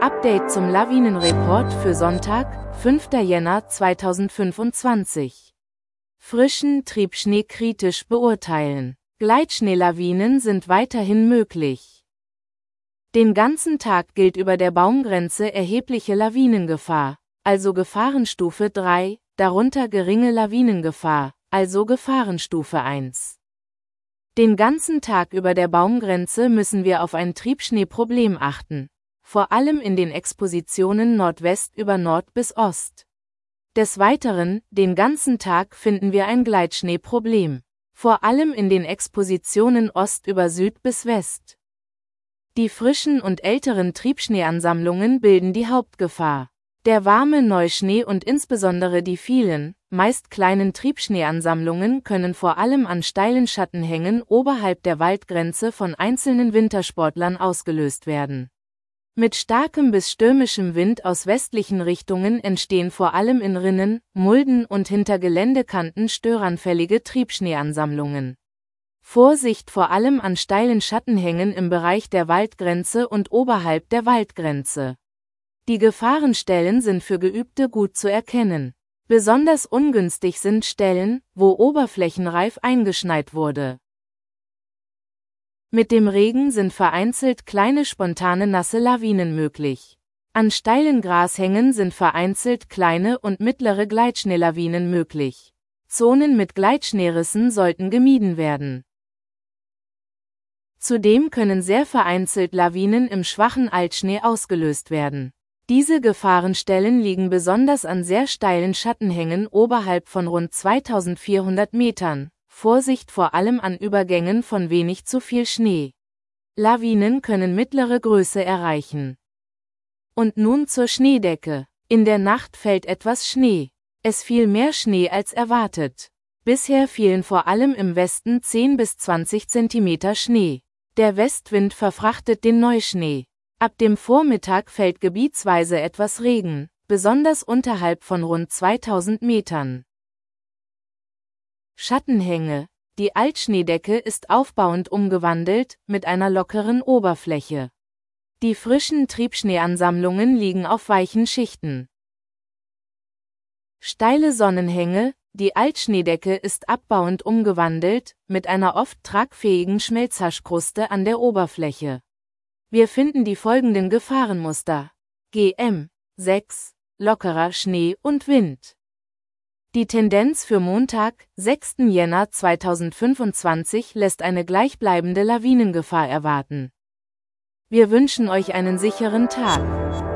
Update zum Lawinenreport für Sonntag, 5. Jänner 2025. Frischen Triebschnee kritisch beurteilen. Gleitschneelawinen sind weiterhin möglich. Den ganzen Tag gilt über der Baumgrenze erhebliche Lawinengefahr, also Gefahrenstufe 3, darunter geringe Lawinengefahr, also Gefahrenstufe 1. Den ganzen Tag über der Baumgrenze müssen wir auf ein Triebschneeproblem achten, vor allem in den Expositionen Nordwest über Nord bis Ost. Des Weiteren, den ganzen Tag finden wir ein Gleitschneeproblem, vor allem in den Expositionen Ost über Süd bis West. Die frischen und älteren Triebschneeansammlungen bilden die Hauptgefahr. Der warme Neuschnee und insbesondere die vielen, meist kleinen Triebschneeansammlungen können vor allem an steilen Schattenhängen oberhalb der Waldgrenze von einzelnen Wintersportlern ausgelöst werden. Mit starkem bis stürmischem Wind aus westlichen Richtungen entstehen vor allem in Rinnen, Mulden und hinter Geländekanten störanfällige Triebschneeansammlungen. Vorsicht vor allem an steilen Schattenhängen im Bereich der Waldgrenze und oberhalb der Waldgrenze. Die Gefahrenstellen sind für Geübte gut zu erkennen. Besonders ungünstig sind Stellen, wo oberflächenreif eingeschneit wurde. Mit dem Regen sind vereinzelt kleine spontane nasse Lawinen möglich. An steilen Grashängen sind vereinzelt kleine und mittlere Gleitschneelawinen möglich. Zonen mit Gleitschneerissen sollten gemieden werden. Zudem können sehr vereinzelt Lawinen im schwachen Altschnee ausgelöst werden. Diese Gefahrenstellen liegen besonders an sehr steilen Schattenhängen oberhalb von rund 2400 Metern. Vorsicht vor allem an Übergängen von wenig zu viel Schnee. Lawinen können mittlere Größe erreichen. Und nun zur Schneedecke. In der Nacht fällt etwas Schnee. Es fiel mehr Schnee als erwartet. Bisher fielen vor allem im Westen 10 bis 20 Zentimeter Schnee. Der Westwind verfrachtet den Neuschnee. Ab dem Vormittag fällt gebietsweise etwas Regen, besonders unterhalb von rund 2000 Metern. Schattenhänge. Die Altschneedecke ist aufbauend umgewandelt, mit einer lockeren Oberfläche. Die frischen Triebschneeansammlungen liegen auf weichen Schichten. Steile Sonnenhänge. Die Altschneedecke ist abbauend umgewandelt, mit einer oft tragfähigen Schmelzhaschkruste an der Oberfläche. Wir finden die folgenden Gefahrenmuster. GM 6. Lockerer Schnee und Wind. Die Tendenz für Montag, 6. Jänner 2025 lässt eine gleichbleibende Lawinengefahr erwarten. Wir wünschen euch einen sicheren Tag.